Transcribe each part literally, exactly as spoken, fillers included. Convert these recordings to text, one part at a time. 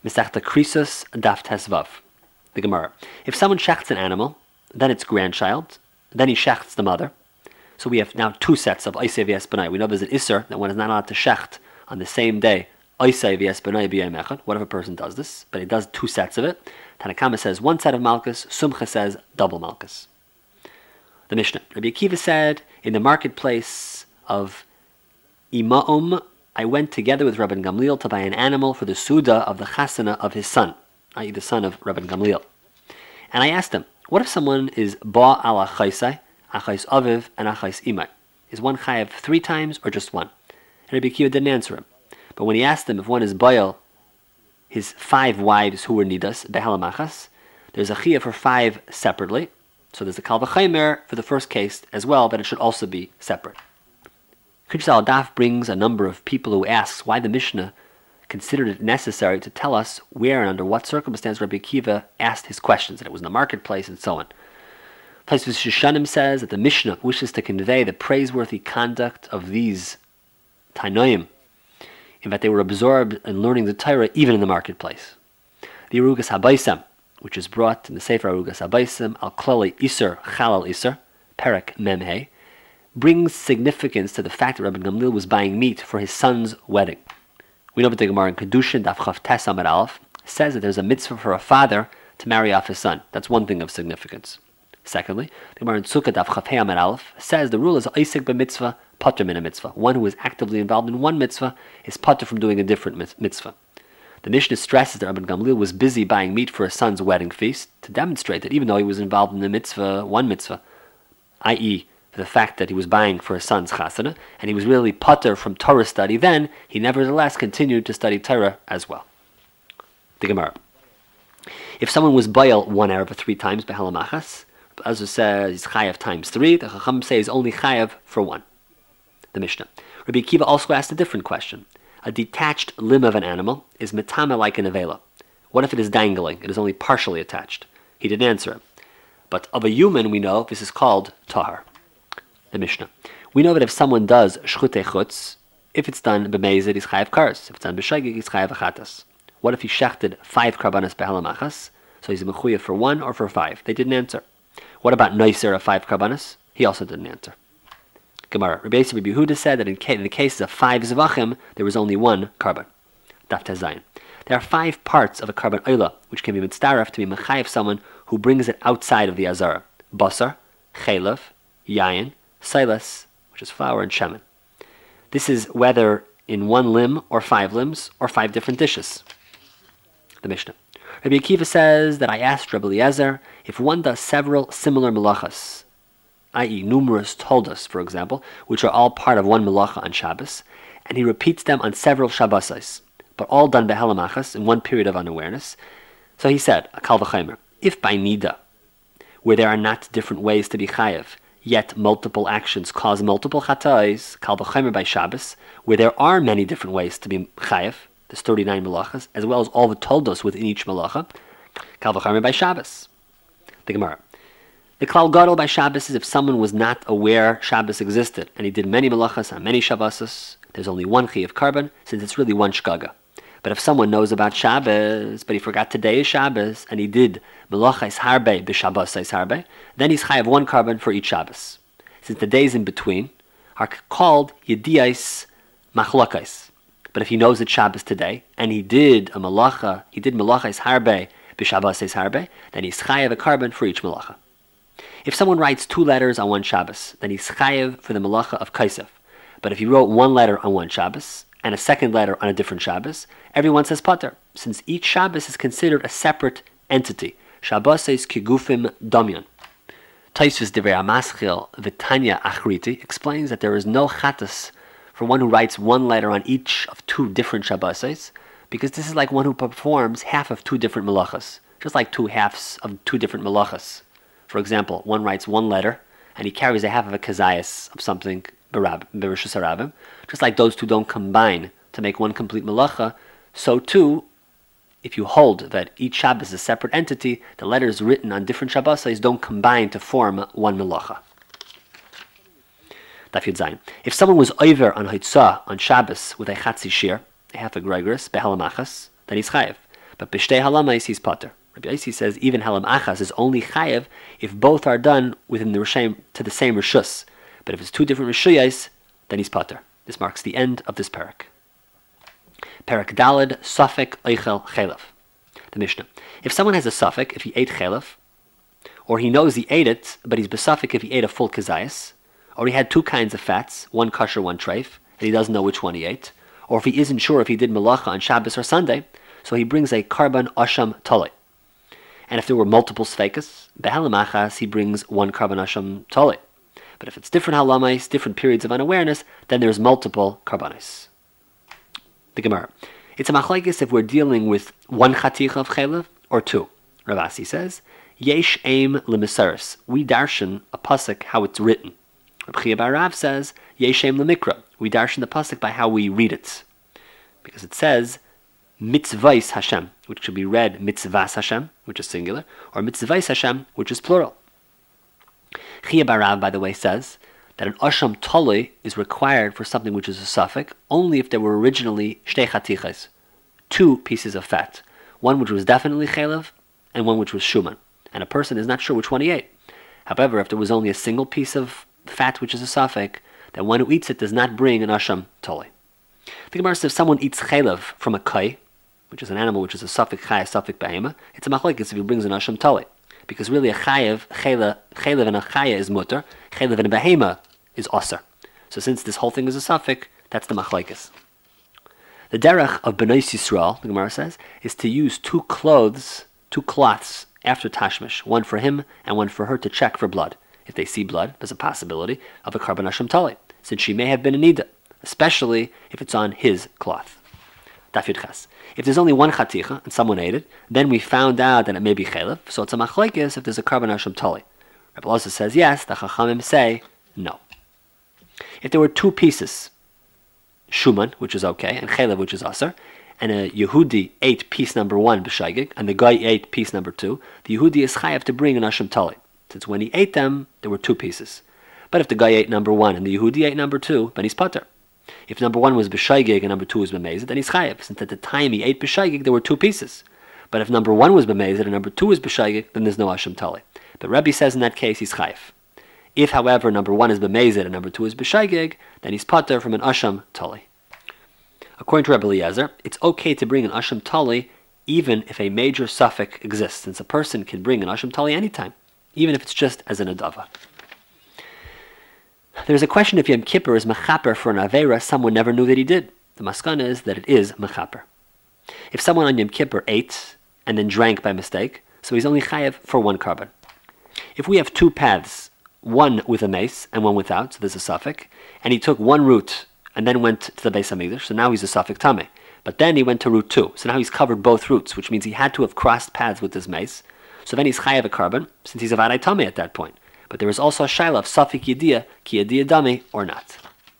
Masechta Krisus Daf Tesvav. The Gemara. If someone shechts an animal, then its grandchild, then he shechts the mother. So we have now two sets of Oisei v'Es Benai. We know there's an Isser that one is not allowed to shecht on the same day. Oisei v'Es Benai b'yom echad. What if a person does this? But he does two sets of it. Tanakama says one set of Malkus. Sumcha says double Malkus. The Mishnah. Rabbi Akiva said, in the marketplace of Ima'um, I went together with Rabban Gamliel to buy an animal for the Suda of the Chasana of his son, that is the son of Rabban Gamliel. And I asked him, what if someone is Ba ala Chaisai, Achais Aviv, and Achais Imai? Is one Chayav three times or just one? And Rabbi Akiva didn't answer him. But when he asked him if one is Baal, his five wives who were Nidas, Behalamachas, there's a Chayav for five separately. So there's a Kal V'chaimer for the first case as well, but it should also be separate. Krish al-Daf brings a number of people who asks why the Mishnah considered it necessary to tell us where and under what circumstance Rabbi Akiva asked his questions, that it was in the marketplace and so on. Tosfos Shoshanim says that the Mishnah wishes to convey the praiseworthy conduct of these Tanoim, in that they were absorbed in learning the Torah even in the marketplace. The Arugas Habaisam, which is brought in the Sefer Arugas Habaisam, Al Klali Isser Chalal Isser, Perek Memhei, brings significance to the fact that Rabban Gamliel was buying meat for his son's wedding. We know that the Gemara in Kedushin, Daf Chav Tes Amud Aleph, says that there's a mitzvah for a father to marry off his son. That's one thing of significance. Secondly, the Gemara in Sukkah, Daf Chav Hei Amud Aleph, says the rule is Oisek b'mitzvah, pater min a mitzvah. One who is actively involved in one mitzvah is pater from doing a different mitzvah. The Mishnah stresses that Rabban Gamliel was busy buying meat for his son's wedding feast to demonstrate that even though he was involved in the mitzvah, one mitzvah, that is, the fact that he was buying for his son's chasana, and he was really pater from Torah study, then he nevertheless continued to study Torah as well. The Gemara. If someone was bail one Erev three times, behalamachas, Azur says he's chayav times three, the Chacham says he's only chayav for one. The Mishnah. Rabbi Akiva also asked a different question. A detached limb of an animal is metama like an avela. What if it is dangling? It is only partially attached. He didn't answer him. But of a human, we know this is called tahar. The Mishnah. We know that if someone does shchutei chutz, if it's done b'meizid, he's chayav kares. If it's done b'shagig, he's chayav achatas. What if he shechted five karbanas behalamachas? So he's a mechuyev for one or for five. They didn't answer. What about noiser of five karbanas? He also didn't answer. Gemara. Rabbi Yisrael Rabbi Yehuda said that in, ca- in the cases of five zvachim, there was only one karban. Daf Tezayin. There are five parts of a karban oila, which can be mitzdaref to be mechayev someone who brings it outside of the azara. Basar, chelav, yayin, silas, which is flour, and shemen. This is whether in one limb or five limbs or five different dishes. The Mishnah. Rabbi Akiva says that I asked Rabbi Eliezer if one does several similar melachas, that is numerous toldos, for example, which are all part of one melacha on Shabbos, and he repeats them on several Shabbosais, but all done behalamachas in one period of unawareness. So he said, a kal v'chaimer, if by nida, where there are not different ways to be chayev, yet multiple actions cause multiple chatais, kal v'chaimer by Shabbos, where there are many different ways to be chayev, there's thirty-nine melachas, as well as all the toldos within each melacha, kal v'chaimer by Shabbos. The Gemara. The klal gadol by Shabbos is if someone was not aware Shabbos existed, and he did many melachas on many Shabbos, there's only one chi of carbon, since it's really one shkaga. But if someone knows about Shabbos, but he forgot today is Shabbos, and he did melachais harbe b'Shabbosais harbe, then he's chayav one carbon for each Shabbos. Since the days in between are called yediais machlokais. But if he knows it's Shabbos today, and he did a melacha, he did melachais harbe b'Shabbosais harbe, then he's chayav a carbon for each melacha. If someone writes two letters on one Shabbos, then he's chayav for the melacha of kaisef. But if he wrote one letter on one Shabbos, and a second letter on a different Shabbos, everyone says pater, since each Shabbos is considered a separate entity. Shabbos is kigufim damyan. Tosfos Divrei HaMaschil V'Tanya Achriti explains that there is no chatas for one who writes one letter on each of two different Shabbos, because this is like one who performs half of two different melachas, just like two halves of two different melachas. For example, one writes one letter, and he carries a half of a kazayas of something, berishus harabim. Just like those two don't combine to make one complete melacha, so too, if you hold that each Shabbos is a separate entity, the letters written on different Shabbos don't combine to form one melacha. Daf Yud Zayin. If someone was over on Haitzah on Shabbos with a chatzi shir, a half a gregorus, behalamachas, then he's chayiv. But b'shtei halamais he's pater. Rabbi Yossi says even halam achas is only chayev if both are done within the rishayim to the same rishus. But if it's two different rishuyos, then he's pater. This marks the end of this parak. Parak Daled Safek Eichel Chelev. The Mishnah. If someone has a suffix, if he ate chelev, or he knows he ate it, but he's besafek if he ate a full kazayas, or he had two kinds of fats, one kosher, one treif, and he doesn't know which one he ate, or if he isn't sure if he did melacha on Shabbos or Sunday, so he brings a karban asham tole. And if there were multiple sfekas, behalamachas, he brings one karban asham tole. But if it's different halamais, different periods of unawareness, then there's multiple karbanis. The Gemara. It's a machlekes if we're dealing with one chaticha of chelev or two. Rav Asi says, Yesh aim lemisaris. We darshan a pasuk how it's written. Reb Chia bar Rav says, Yesh aim lemikra. We darshan the pasuk by how we read it. Because it says, mitzvahs Hashem, which should be read mitzvahs Hashem, which is singular, or mitzvahs Hashem, which is plural. Chia bar Rav, by the way, says that an asham tolei is required for something which is a suffix only if there were originally shtei chatichas, two pieces of fat, one which was definitely chelev and one which was shuman, and a person is not sure which one he ate. However, if there was only a single piece of fat which is a suffix, then one who eats it does not bring an asham tolei. The Gemara says if someone eats chelev from a kai, which is an animal which is a suffix chai, a suffix behema, it's a machlekes if he brings an asham tolei. Because really a chayev, chelev and a chaya is mutter, chelev and a behema is aser. So since this whole thing is a suffix, that's the machlekes. The derech of Bnei Yisrael, the Gemara says, is to use two clothes, two cloths after tashmish, one for him and one for her to check for blood. If they see blood, there's a possibility of a karban asham tali, since she may have been a nida, especially if it's on his cloth. Daf Yud Ches. If there's only one chaticha and someone ate it, then we found out that it may be chelev, so it's a machlekes if there's a karban asham tali. Rabbi Elazar says yes, the chachamim say no. If there were two pieces, shuman, which is okay, and chelev, which is aser, and a Yehudi ate piece number one b'shaygig, and the guy ate piece number two, the Yehudi is chayav to bring an asham tali, since when he ate them, there were two pieces. But if the guy ate number one and the Yehudi ate number two, then he's pater. If number one was b'shaygig and number two was b'mezid, then he's chayav, since at the time he ate b'shaygig, there were two pieces. But if number one was b'mezid and number two was b'shaygig, then there's no asham tali. But Rebbe says in that case he's chayav. If, however, number one is b'mezid and number two is b'shaygig, then he's pater from an asham tali. According to Rebbe Eliezer, it's okay to bring an asham tali even if a major suffix exists, since a person can bring an asham tali anytime, even if it's just as an adava. There's a question if Yom Kippur is mechaper for an aveira someone never knew that he did. The maskana is that it is mechaper. If someone on Yom Kippur ate and then drank by mistake, so he's only chayav for one carbon. If we have two paths, one with a mace and one without, so there's a suffix, and he took one route and then went to the Beis HaMikdash, so now he's a suffix tameh. But then he went to route two, so now he's covered both routes, which means he had to have crossed paths with his mace. So then he's chayav a carbon, since he's a vadai tameh at that point. But there is also a shaila of safik yediyah, ki yediyah dami, or not.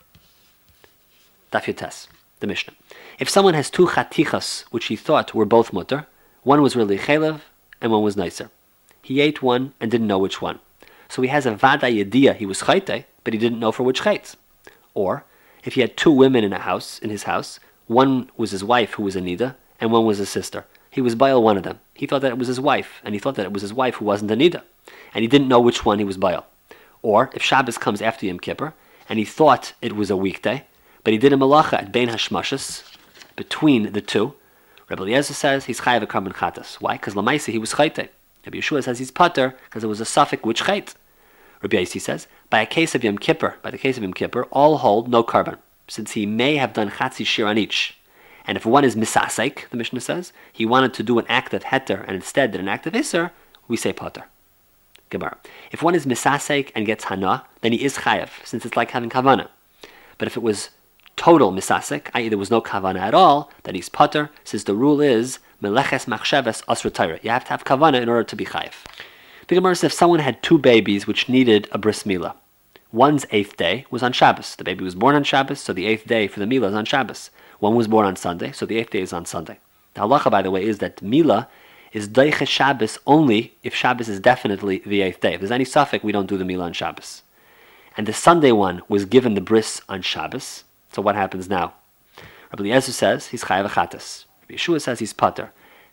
Daf Yud Tes, the Mishnah. If someone has two chatichas, which he thought were both mutter, one was really chelev and one was nicer. He ate one and didn't know which one. So he has a vada yediyah, he was chayte, but he didn't know for which chayt. Or, if he had two women in a house, in his house, one was his wife who was a nida, and one was his sister. He was bail one of them. He thought that it was his wife, and he thought that it was his wife who wasn't a nida. And he didn't know which one he was bail. Or, if Shabbos comes after Yom Kippur, and he thought it was a weekday, but he did a malacha at Bein Hashmashas, between the two, Rebbe Eliezer says he's chayav a karban chatas. Why? Because lamaisa he was chayte. Rabbi Yeshua says he's pater because it was a suffix which chayt. Rabbi Yossi says by a case of Yom Kippur, by the case of Yom Kippur, all hold no karban, since he may have done chatzi shir on each. And if one is misasek, the Mishnah says, he wanted to do an act of heter and instead did an act of iser, we say pater. Gemara. If one is misasek and gets hana, then he is chayav, since it's like having kavana. But if it was total misasek, that is there was no kavana at all, then he's pater, since the rule is meleches machsheves asra taira. You have to have kavana in order to be chayav. The Gemara says if someone had two babies which needed a bris milah, one's eighth day was on Shabbos. The baby was born on Shabbos, so the eighth day for the milah is on Shabbos. One was born on Sunday, so the eighth day is on Sunday. The halacha, by the way, is that milah is daiche Shabbos only if Shabbos is definitely the eighth day. If there's any suffix, we don't do the milah on Shabbos. And the Sunday one was given the bris on Shabbos. So what happens now? Rabbi Eliezer says he's chayav achatas. Rabbi Yeshua says he's pater.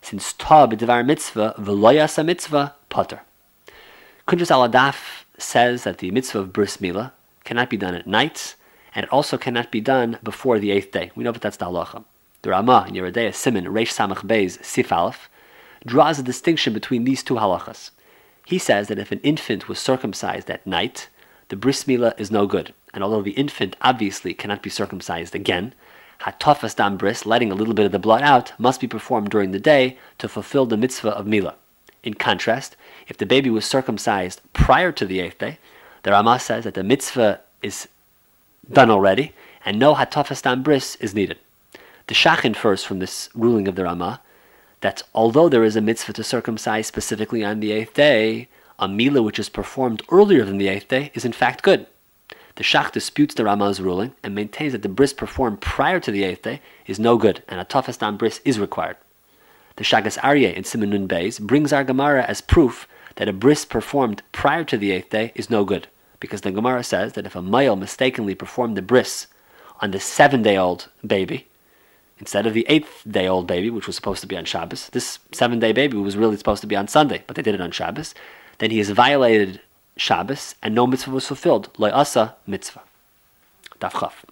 since ta b'devar mitzvah v'loyas a mitzvah potter. Kuntres Aladaf says that the mitzvah of bris milah cannot be done at night, and it also cannot be done before the eighth day. We know that that's the halacha. The Ramah in Yeridei Siman Reish Samach Beis Sif Aleph draws a distinction between these two halachas. He says that if an infant was circumcised at night, the bris milah is no good. And although the infant obviously cannot be circumcised again, hatafas dam bris, letting a little bit of the blood out, must be performed during the day to fulfill the mitzvah of milah. In contrast, if the baby was circumcised prior to the eighth day, the Ramah says that the mitzvah is done already, and no hatafas dam bris is needed. The Shach infers from this ruling of the Ramah that although there is a mitzvah to circumcise specifically on the eighth day, a milah which is performed earlier than the eighth day is in fact good. The Shach disputes the Ramah's ruling and maintains that the bris performed prior to the eighth day is no good, and a tafas dam bris is required. The Shagas Aryeh in Siman Nun Beis brings our Gemara as proof that a bris performed prior to the eighth day is no good, because the Gemara says that if a male mistakenly performed the bris on the seven-day-old baby, instead of the eighth-day-old baby, which was supposed to be on Shabbos, this seven-day baby was really supposed to be on Sunday, but they did it on Shabbos, then he has violated Shabbos, and no mitzvah was fulfilled. Lo asa mitzvah. Daf Chaf.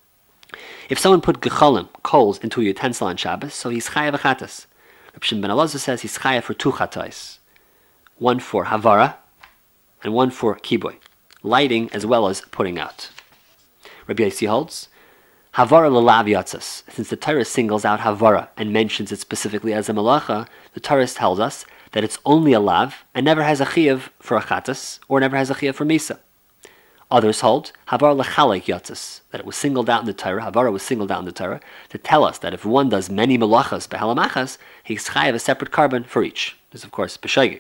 If someone put gecholim, coals, into a utensil on Shabbos, so he's chayav achatas. Reb Shimon ben Elazar says he's chayav for two chatais, one for havara and one for kiboy, lighting as well as putting out. Rabbi Yossi holds havara lelav yatzas. Since the Torah singles out havara and mentions it specifically as a malacha, the Torah tells us that it's only a lav and never has a chiyuv for a chatas or never has a chiyuv for misa. Others hold havar lechalek yatzas, that it was singled out in the Torah. Havara was singled out in the Torah to tell us that if one does many malachas behalamachas, he's chayav a separate carbon for each. This is of course b'shogeg.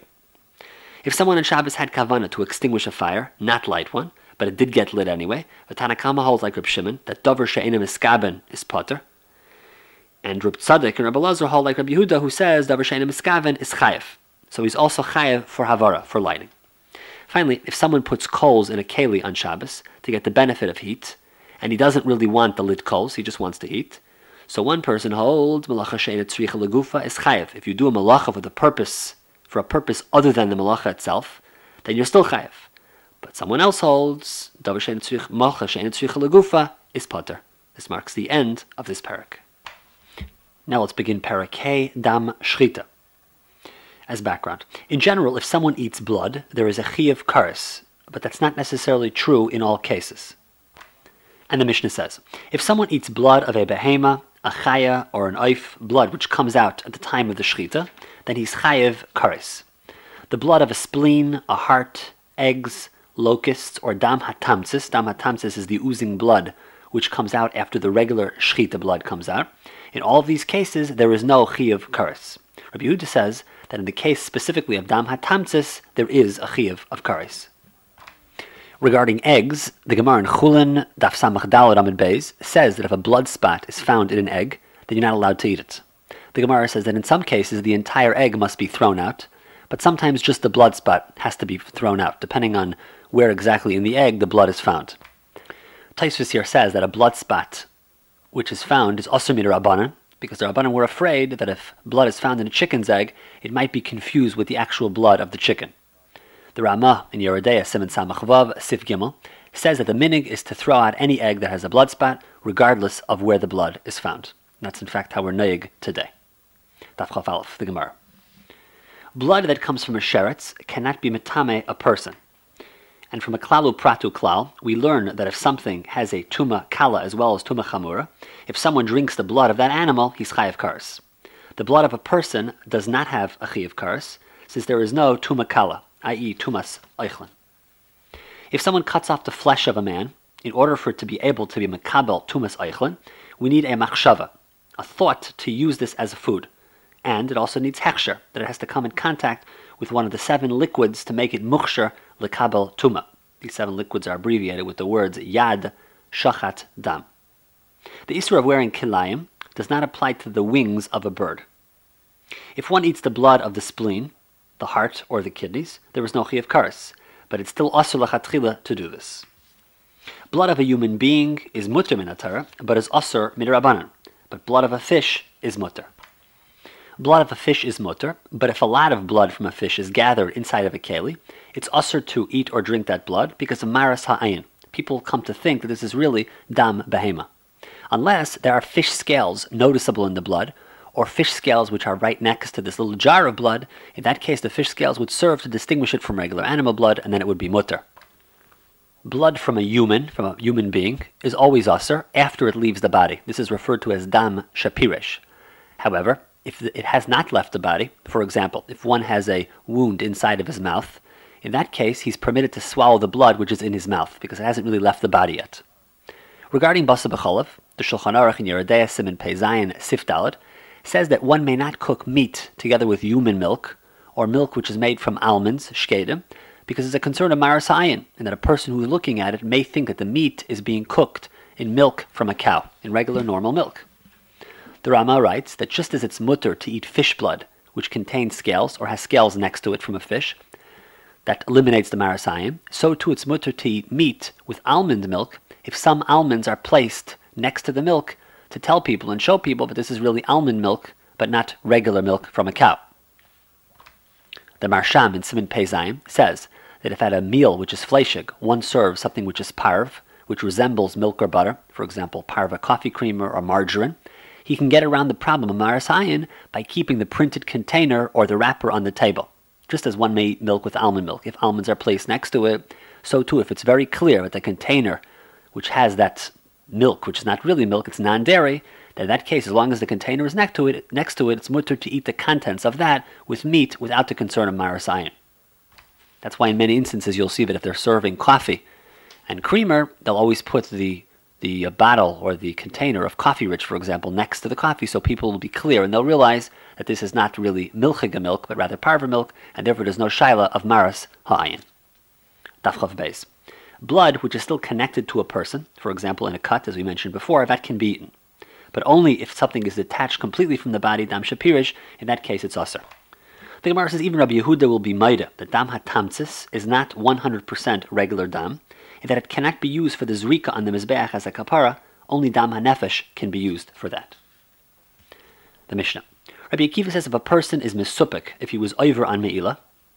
If someone on Shabbos had kavana to extinguish a fire, not light one, but it did get lit anyway, the Tanna Kama holds like Reb Shimon that davar she'enim iskaben is potter, and Reb Tzadok and Reb Elazar hold like Reb Yehuda, who says davar she'enim iskaben is chayav. So he's also chayav for havara, for lighting. Finally, if someone puts coals in a keli on Shabbos to get the benefit of heat, and he doesn't really want the lit coals, he just wants to heat, so one person holds malacha she'eina tzricha legufa is chayav. If you do a malacha for the purpose, for a purpose other than the malacha itself, then you're still chayav. But someone else holds davar she'eina tzricha malacha she'eina tzricha legufa is potter. This marks the end of this parak. Now let's begin parak Hey Dam Shchita. As background, in general, if someone eats blood, there is a chiyuv kares, but that's not necessarily true in all cases. And the Mishnah says, if someone eats blood of a behema, a chaya, or an oif, blood which comes out at the time of the shchita, then he's chayiv kares. The blood of a spleen, a heart, eggs, locusts, or dam hatamtzis. Dam hatamtzis is the oozing blood which comes out after the regular shchita blood comes out. In all of these cases, there is no chiyuv kares. Rabbi Yehuda says that in the case specifically of dam hatamtzis, there is a chiyuv of kares. Regarding eggs, the Gemara in Chulin, Daf Samach Daled Amud Beis, says that if a blood spot is found in an egg, then you're not allowed to eat it. The Gemara says that in some cases the entire egg must be thrown out, but sometimes just the blood spot has to be thrown out, depending on where exactly in the egg the blood is found. Taisvus here says that a blood spot which is found is asur midrabanan, because the Rabbanan were afraid that if blood is found in a chicken's egg, it might be confused with the actual blood of the chicken. The Ramah in Yeridei Siman Samach Vav Sif Gimel says that the minig is to throw out any egg that has a blood spot, regardless of where the blood is found. And that's in fact how we're noyeg today. Daf Chaf Aleph, the Gemara. Blood that comes from a sheretz cannot be metame a person. And from a klalu pratu klal, we learn that if something has a tuma kala as well as tuma chamura, if someone drinks the blood of that animal, he's chayav kares. The blood of a person does not have a chayav kares, since there is no tuma kala, that is tumas eichlin. If someone cuts off the flesh of a man, in order for it to be able to be makabel tumas eichlin, we need a machshava, a thought to use this as a food. And it also needs hechsher, that it has to come in contact with one of the seven liquids to make it muchsher lekabel tuma. These seven liquids are abbreviated with the words yad, shachat, dam. The issur of wearing kilayim does not apply to the wings of a bird. If one eats the blood of the spleen, the heart, or the kidneys, there is no chiyuv kares, but it's still asur lachatchila to do this. Blood of a human being is mutter min Torah, but is asur midrabanan, but blood of a fish is mutter. Blood of a fish is mutter, but if a lot of blood from a fish is gathered inside of a keli, it's usher to eat or drink that blood because of maras ha'ayin. People come to think that this is really dam behema. Unless there are fish scales noticeable in the blood, or fish scales which are right next to this little jar of blood, in that case the fish scales would serve to distinguish it from regular animal blood, and then it would be mutter. Blood from a human, from a human being, is always usher after it leaves the body. This is referred to as dam shapirish. However, if it has not left the body, for example, if one has a wound inside of his mouth, in that case he's permitted to swallow the blood which is in his mouth, because it hasn't really left the body yet. Regarding basa b'chalav, the Shulchan Aruch in Yoreh De'ah Siman Pei Zayin Sif Daled says that one may not cook meat together with human milk, or milk which is made from almonds, shkedim, because it's a concern of maras ha'ayin, and that a person who is looking at it may think that the meat is being cooked in milk from a cow, in regular normal milk. The Rama writes that just as it's mutter to eat fish blood, which contains scales, or has scales next to it from a fish, that eliminates the maras ha'ayin, so too it's mutter to eat meat with almond milk if some almonds are placed next to the milk to tell people and show people that this is really almond milk, but not regular milk from a cow. The Marsham in Siman Pei Zayin says that if at a meal which is fleishig, one serves something which is parv, which resembles milk or butter, for example, parva coffee creamer or margarine, he can get around the problem of maras ha'ayin by keeping the printed container or the wrapper on the table. Just as one may eat milk with almond milk, if almonds are placed next to it, so too if it's very clear that the container which has that milk, which is not really milk, it's non-dairy, then in that case, as long as the container is next to it, next to it, it's mutter to eat the contents of that with meat without the concern of maras ha'ayin. That's why in many instances you'll see that if they're serving coffee and creamer, they'll always put the the bottle or the container of coffee rich, for example, next to the coffee, so people will be clear and they'll realize that this is not really milchiga milk, but rather parva milk, and therefore there's no shaila of maras ha'ayin. Daf Chav Beis. Blood which is still connected to a person, for example in a cut, as we mentioned before, that can be eaten. But only if something is detached completely from the body, dam shapirish, in that case it's aser. The Gemara says even Rabbi Yehuda will be maida that dam hatamtzis is not one hundred percent regular dam, and that it cannot be used for the zrika on the mizbeach as a kapara. Only dam hanefesh can be used for that. The Mishnah. Rabbi Akiva says if a person is misupik, if he was over on me'ilah,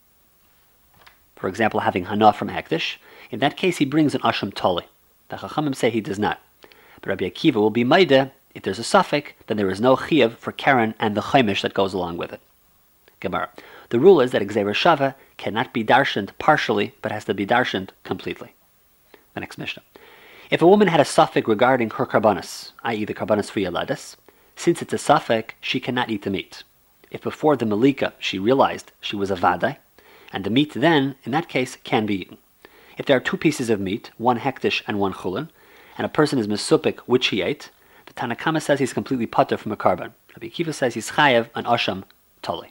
for example having hana from hektish, in that case he brings an asham toli. The Chachamim say he does not. But Rabbi Akiva will be maida if there's a suffix, then there is no chiyuv for keren and the chaimish that goes along with it. Gemara. The rule is that Gzeira Shava cannot be darshaned partially, but has to be darshaned completely. The next Mishnah. If a woman had a suffix regarding her karbanas, that is the karbanas for yaladas, since it's a suffix, she cannot eat the meat. If before the malika she realized she was a vadai, and the meat then, in that case, can be eaten. If there are two pieces of meat, one hektish and one chulin, and a person is mesupik which he ate, the Tanakama says he's completely patur from a karban. Rabbi Akiva says he's chayev an asham toli.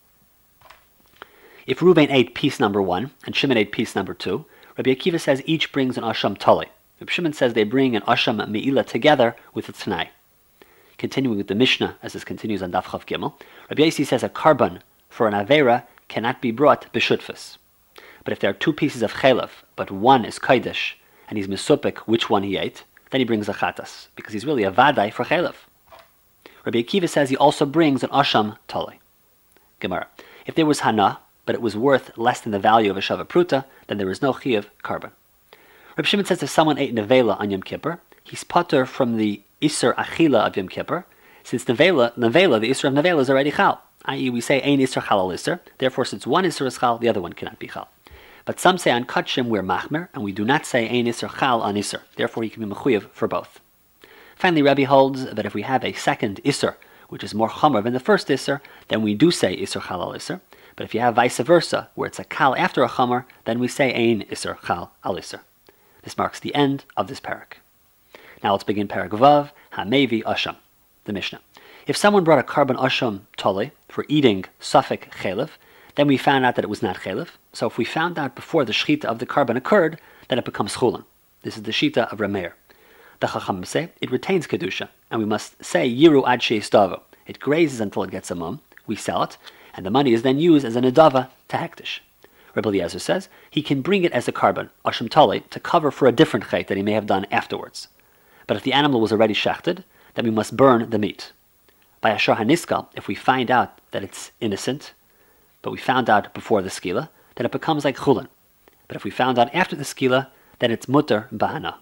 If Reuven ate piece number one and Shimon ate piece number two, Rabbi Akiva says each brings an asham toli. Rabbi Shimon says they bring an asham me'ilah together with a t'nai. Continuing with the Mishnah, as this continues on Daf Chav Gimel, Rabbi Yossi says a karban for an avera cannot be brought b'shutfus. But if there are two pieces of chelav, but one is kaidish, and he's mesupik which one he ate, then he brings a chatas, because he's really a vadai for chelav. Rabbi Akiva says he also brings an asham toli. Gemara. If there was hana, but it was worth less than the value of a shava pruta, then there is no chiyuv karban. Rabbi Shimon says if someone ate nevela on Yom Kippur, he's patur from the iser achila of Yom Kippur, since nevela, nevela the iser of nevela is already chal. that is, we say ein iser chal al iser. Therefore, since one iser is chal, the other one cannot be chal. But some say on kachim we're machmer, and we do not say ein iser chal on iser. Therefore, he can be mechuyev for both. Finally, Rabbi holds that if we have a second iser, which is more chomer than the first iser, then we do say iser chal al iser. But if you have vice versa, where it's a kal after a chomer, then we say ein iser chal al iser. This marks the end of this parak. Now let's begin parak vav, hamevi asham, the Mishnah. If someone brought a karban asham toli for eating suffix chelev, then we found out that it was not chelev. So if we found out before the shechita of the karban occurred, then it becomes chulin. This is the shita of Rameir. The Chachamim say it retains kedusha, and we must say yiru ad sheistavo. It grazes until it gets a mum. We sell it, and the money is then used as a nedava to hektish. Rabbi Eliezer says he can bring it as a karban asham toli to cover for a different chait that he may have done afterwards. But if the animal was already shechted, then we must burn the meat. By Ashar HaNiskal, if we find out that it's innocent, but we found out before the skila, then it becomes like chulin. But if we found out after the skila, then it's mutter bahana.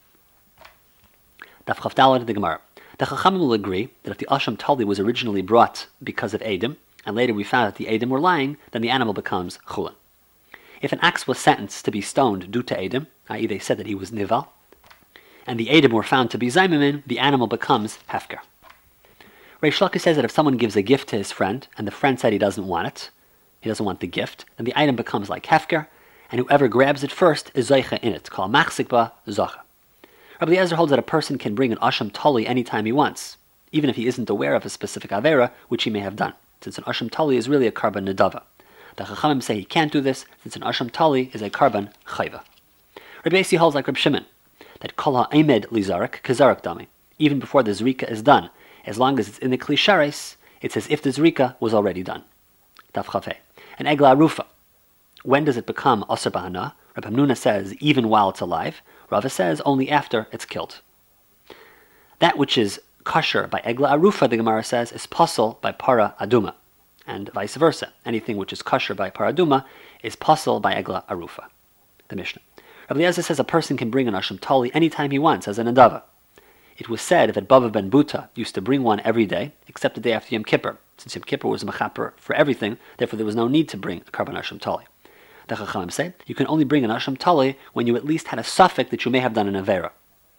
Daf Chavdalad the Gemara. The Chachamim will agree that if the Asham Tali was originally brought because of Edom, and later we found that the Edom were lying, then the animal becomes chulin. If an ox was sentenced to be stoned due to Edom, that is they said that he was nival, and the Edom were found to be zaymimin, the animal becomes hefker. Reish Lakish says that if someone gives a gift to his friend, and the friend said he doesn't want it, he doesn't want the gift, then the item becomes like hefker, and whoever grabs it first is zoicha in it, called machzikba zocha. Rabbi Eliezer holds that a person can bring an asham tali anytime he wants, even if he isn't aware of a specific avera, which he may have done, since an asham tali is really a karban nedava. The Chachamim say he can't do this, since an asham tali is a karban chayva. Rabbi Yossi holds like Reb Shimon, that kol ha'emed lizarak kazarak dami, even before the zrika is done, as long as it's in the klishares, it's as if the zrika was already done. Daf Chafei. An egla arufa. When does it become asar bahana? Rabbi Hamnuna says even while it's alive. Rava says only after it's killed. That which is kosher by egla arufa, the Gemara says, is pasul by para aduma, and vice versa. Anything which is kosher by para aduma is pasul by egla arufa. The Mishnah. Rabbi Eliezer says a person can bring an asham tali anytime he wants as an adava. It was said that Bava ben Buta used to bring one every day, except the day after Yom Kippur. Since Yom Kippur was mechaper for everything, therefore there was no need to bring a karban asham tali. The Chachamim say you can only bring an asham tali when you at least had a suffix that you may have done an avera.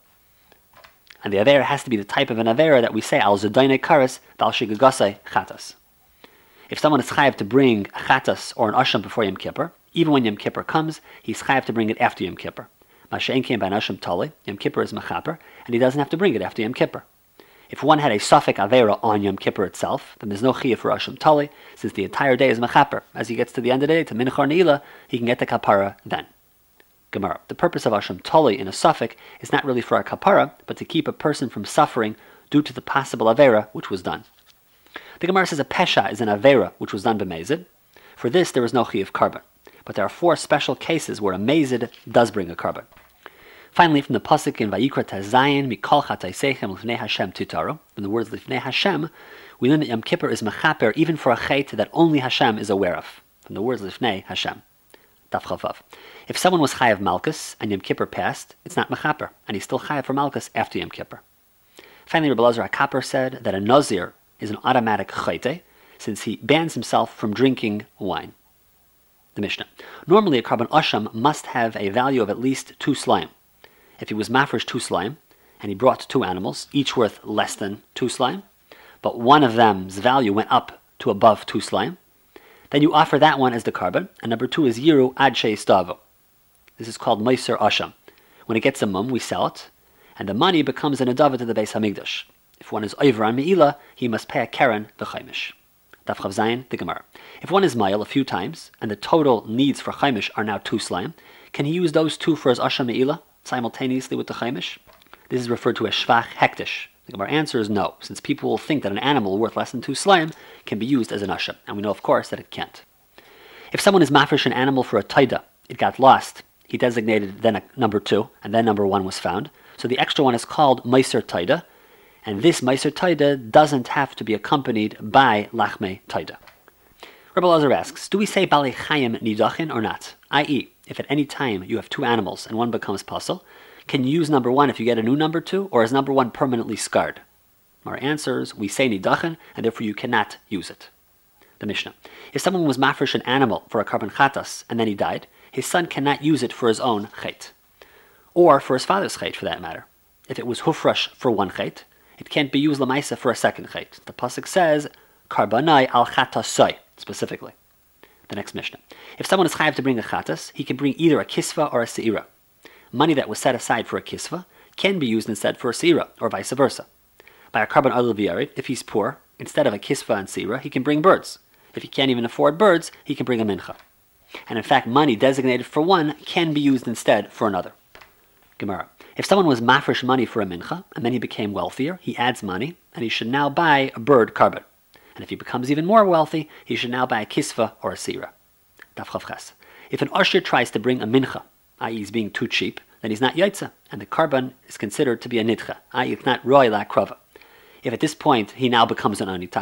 And the avera has to be the type of an avera that we say al zedaine karas val shigagasei chatas. If someone is chayav to bring a chatas or an asham before Yom Kippur, even when Yom Kippur comes, he's chayav to bring it after Yom Kippur. Mashein came by an asham tali, Yom Kippur is mechaper, and he doesn't have to bring it after Yom Kippur. If one had a suffix avera on Yom Kippur itself, then there's no chiyah for asham tali, since the entire day is mechaper. As he gets to the end of the day, to mincha or neila, he can get the kapara then. Gemara. The purpose of asham tali in a suffix is not really for a kapara, but to keep a person from suffering due to the possible avera which was done. The Gemara says a pesha is an avera which was done b'mezid. For this, there is no chiyah of carbon. But there are four special cases where a mezid does bring a carbon. Finally, from the pasuk in Vayikra Tazayin, Mikol Chataisechem Lifnei Hashem Titaru, from the words Lifnei Hashem, we learn that Yom Kippur is mechaper even for a chet that only Hashem is aware of. From the words Lifnei Hashem. Daf Chavav. If someone was chayav malchus and Yom Kippur passed, it's not mechaper, and he's still chayav for malchus after Yom Kippur. Finally, Rebbe Elazar HaKaper said that a nazir is an automatic chayte, since he bans himself from drinking wine. The Mishnah. Normally, a karban asham must have a value of at least two slime. If he was mafresh two slime, and he brought two animals, each worth less than two slime, but one of them's value went up to above two slime, then you offer that one as the karban, and number two is yiru ad sheistavo. This is called meiser asham. When it gets a mum, we sell it, and the money becomes an adava to the Beis Hamikdash. If one is over on meila, he must pay a keren the chaimish. Daf Chav Zayin, the Gemara. If one is mile a few times, and the total needs for chaimish are now two slime, can he use those two for his asham meila simultaneously with the chaimish? This is referred to as shvach hektish. The Gemara answer is no, since people will think that an animal worth less than two slime can be used as an asham, and we know of course that it can't. If someone is mafresh an animal for a taida, it got lost, he designated then a number two, and then number one was found, so the extra one is called meiser taida, and this meiser taida doesn't have to be accompanied by lachme taida. Rabbi Elazar asks, do we say balei chayim nidachin or not? that is, if at any time you have two animals and one becomes pasul, can you use number one if you get a new number two, or is number one permanently scarred? Our answer is, we say nidachin, and therefore you cannot use it. The Mishnah. If someone was mafresh an animal for a karban chatas and then he died, his son cannot use it for his own chet, or for his father's chet for that matter. If it was hufresh for one chet, it can't be used lamaisa for a second chet. The pasuk says, karbanai al chatasai, specifically. The next Mishnah. If someone is chayav to bring a chatas, he can bring either a kisva or a seira. Money that was set aside for a kisva can be used instead for a seira, or vice versa. By a karban adul v'yarid, if he's poor, instead of a kisva and seira, he can bring birds. If he can't even afford birds, he can bring a mincha. And in fact, money designated for one can be used instead for another. Gemara. If someone was mafresh money for a mincha, and then he became wealthier, he adds money, and he should now buy a bird karban. And if he becomes even more wealthy, he should now buy a kisva or a seira. Daf Chavches. If an usher tries to bring a mincha, that is he's being too cheap, then he's not yaitza, and the karban is considered to be a nidcha, that is it's not roy la krava. If at this point he now becomes an anitaka,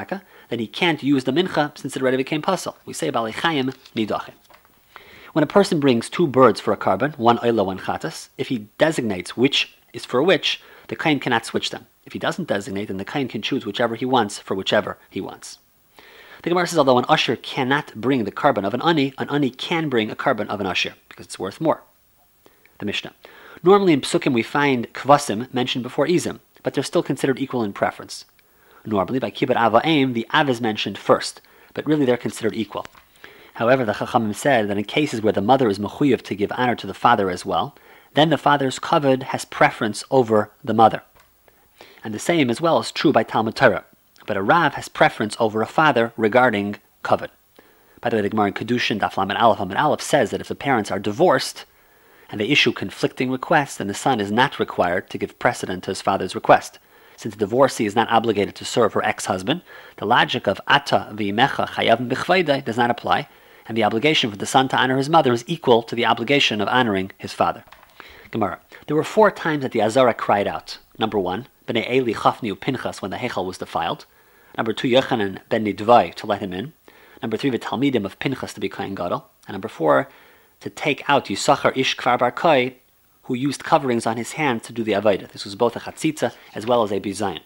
then he can't use the mincha since it already became pasul. We say Balei Chayim nidachim. When a person brings two birds for a carbon, one oila, one chatas, if he designates which is for which, the kohen cannot switch them. If he doesn't designate, then the kohen can choose whichever he wants for whichever he wants. The Gemara says, although an usher cannot bring the carbon of an ani, an ani can bring a carbon of an usher, because it's worth more. The Mishnah. Normally in Psukim we find kvasim mentioned before izim, but they're still considered equal in preference. Normally by kibbut ava'im, the av is mentioned first, but really they're considered equal. However, the Chachamim said that in cases where the mother is mechuyev to give honor to the father as well, then the father's kavod has preference over the mother. And the same as well is true by Talmud Torah. But a Rav has preference over a father regarding kavod. By the way, the Gemara in Kedushin, Daf Lamed Aleph, Lamed Aleph says that if the parents are divorced and they issue conflicting requests, then the son is not required to give precedent to his father's request. Since the divorcee is not obligated to serve her ex-husband, the logic of Ata v'imecha chayavim b'chvaydai does not apply, and the obligation for the son to honor his mother is equal to the obligation of honoring his father. Gemara. There were four times that the Azara cried out. Number one, B'nei Eli Chafni Pinchas when the Heichal was defiled. Number two, Yochanan ben Nidvai to let him in. Number three, the Talmidim of Pinchas to be Kohen Gadol. And number four, to take out Yisachar Ish Kvar Bar Koi, who used coverings on his hands to do the Avodah. This was both a Chatzitza as well as a Bizayin.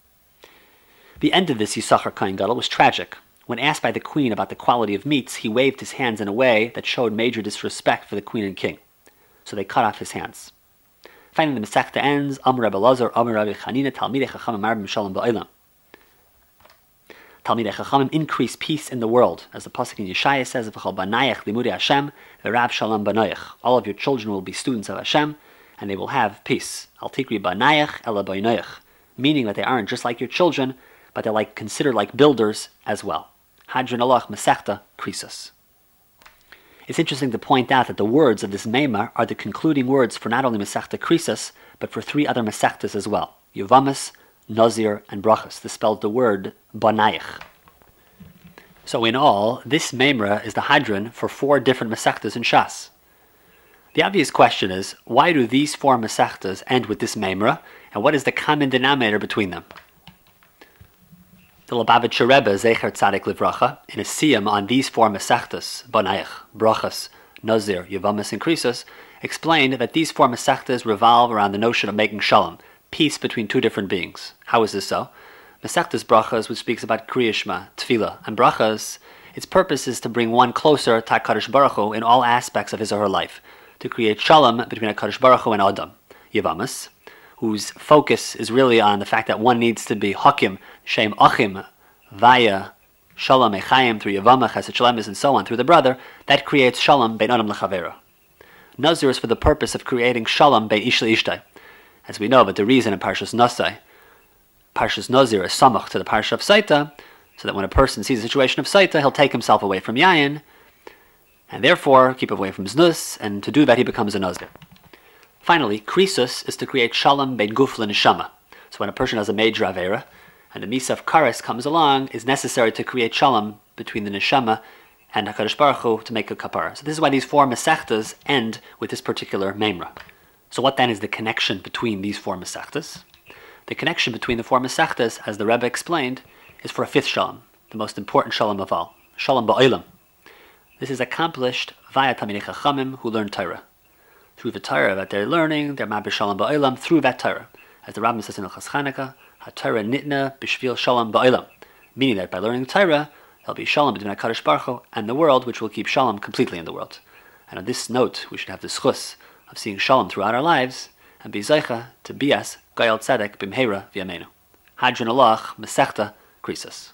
The end of this Yisachar Kohen Gadol was tragic. When asked by the queen about the quality of meats, he waved his hands in a way that showed major disrespect for the queen and king. So they cut off his hands. Finally, the Masechta ends, Amr Rebbe Lazar, Amr Rabbi Chanina, Talmidei Chachamim Marbim Shalom Ba'olam. Talmidei Chachamim increase peace in the world. As the Pasuk in Yeshaya says, V'chol banayach limudei Hashem, v'rav shalom banayach. All of your children will be students of Hashem, and they will have peace. Al tikri banayach ela banayach. Meaning that they aren't just like your children, but they're like considered like builders as well. Hadron Alach Masechta Krisos. It's interesting to point out that the words of this Meimar are the concluding words for not only Masechta Krisos, but for three other Masechtas as well. Yevamis, Nazir, and Brachas. This spells the word Banayich. So in all, this Meimar is the Hadron for four different Masechtas in Shas. The obvious question is, why do these four Masechtas end with this Meimar, and what is the common denominator between them? The Lubavitcher Rebbe, Zecher Tzadik Livracha, in a siyum on these four Masechtas, Banayich, Brachas, Nazir, Yevamis, and Krisos, explained that these four Masechtas revolve around the notion of making shalom, peace between two different beings. How is this so? Masechtas Brachas, which speaks about Kriya Shema, Tefillah, and Brachas, its purpose is to bring one closer to HaKadosh Baruch Hu in all aspects of his or her life, to create shalom between HaKadosh Baruch Hu and Adam. Yevamis, whose focus is really on the fact that one needs to be Hakim, Shem Achim, via Shalom Echayim, through Yavama, Chesed Shalemis, and so on, through the brother, that creates Shalom Bein Adam Lechavera. Nazir is for the purpose of creating Shalom Bein Ish Leishtai. As we know, but the reason in Parshas Nasai, Parshas Nazir is samach to the Parsha of Saita, so that when a person sees a situation of Saita, he'll take himself away from Yayin, and therefore keep away from Znus, and to do that he becomes a Nazir. Finally, Krisos is to create Shalom Bein Guf L'Neshama. So when a person has a major Avera, and the Misa of Kares comes along, is necessary to create Shalom between the Neshama and HaKadosh Baruch Hu to make a kapara. So this is why these four Masechtas end with this particular Meimra. So what then is the connection between these four Masechtas? The connection between the four Masechtas, as the Rebbe explained, is for a fifth Shalom, the most important Shalom of all, Shalom Ba'olam. This is accomplished via Talmidei Chachamim who learn Torah. Through the Torah that they're learning, they're Ma'aber Shalom Ba'olam through that Torah. As the Rambam says in Ilchas Chanukah, HaTorah nitna b'shvil shalom ba'olam, meaning that by learning Torah, there'll be shalom between HaKadosh Baruch Hu and the world, which will keep shalom completely in the world. And on this note, we should have the schus of seeing shalom throughout our lives, and be zeicha to bias Gayal Tzedek b'mheira v'yameinu. Hadron Alach Masechta Krisos.